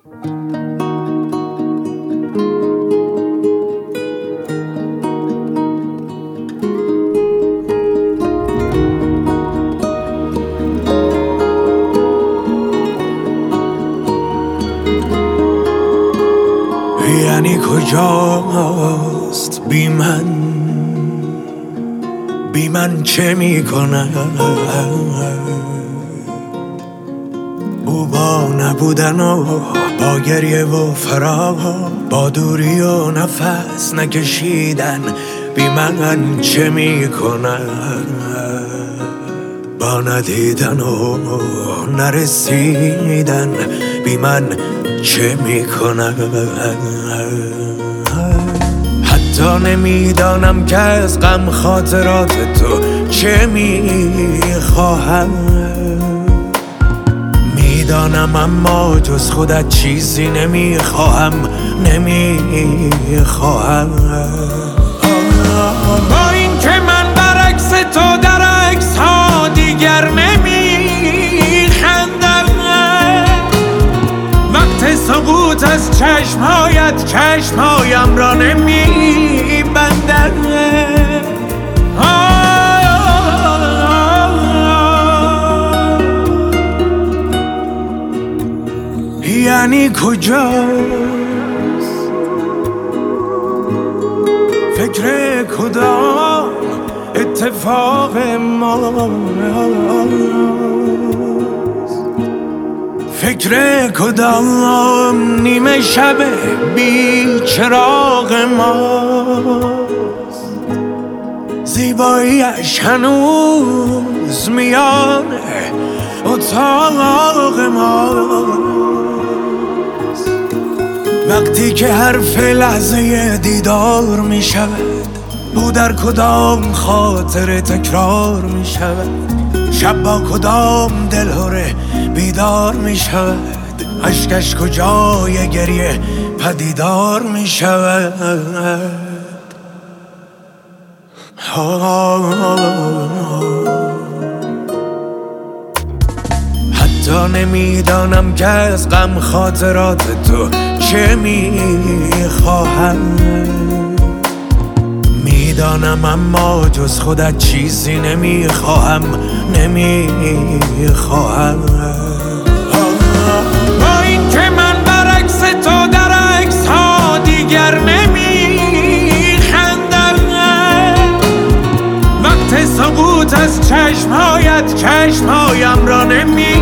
یعنی کجاست بی من چه میکنه او با نبودن و با گریه و فراق با دوری و نفس نکشیدن بی من چه میکنه با ندیدن و نرسیدن بی من چه میکنه حتی نمیدانم که از غم خاطرات تو چه میخواهم میدانم اما جز خودت چیزی نمیخواهم با این که من برعکس تو در عکس ها دیگر نمیخندم وقت سقوط از چشمهایت چشمهایم را نمیبندم یعنی کجاست فکر کدام اتفاق ماست فکر کدام نیمه شب بی چراغ ماست زیباییش هنوز میان اتاق ماست وقتی که حرف لحظه دیدار می شود او در کدام خاطر تکرار می شود شب با کدام دلهره بیدار می شود اشکش کجای گریه پدیدار می شود حتی نمیدانم که از غم خاطرات تو چه میخواهم میدانم اما جز خودت چیزی نمیخواهم با این که من برعکس تو در عکس ها دیگر نمیخندم وقت سقوط از چشمهایت چشمهایم را